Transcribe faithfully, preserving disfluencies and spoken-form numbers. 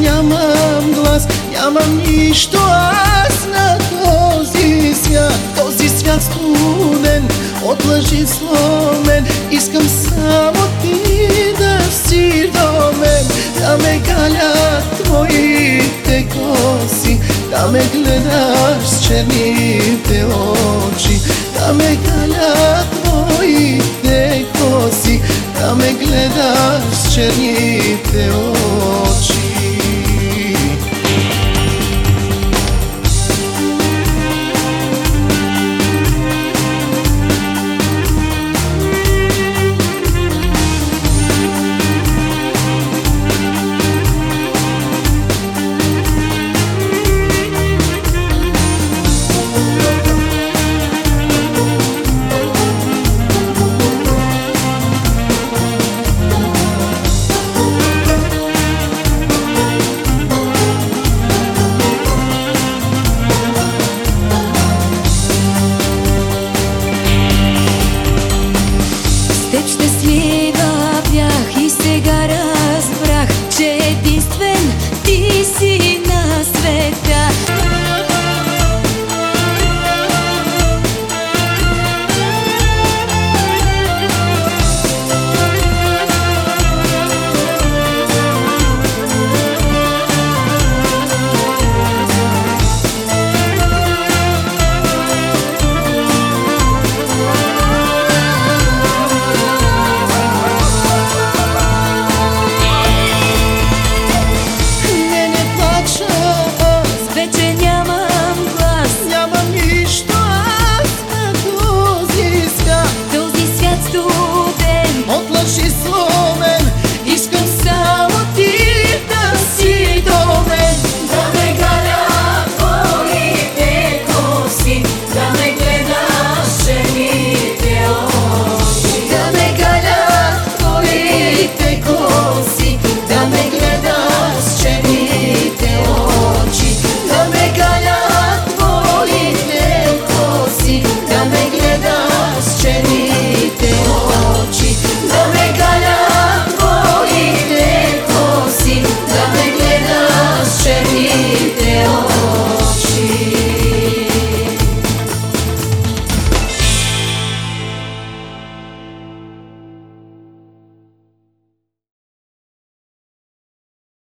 nямam glas, nямам нищо аз на този свят. Този свят студен, от лъжи сломен. Искам само ти да си до мен, да ме галят твоите коси, да ме гледаш с черните очи, да ме галят твоите коси, да ме гледаш с черните очи.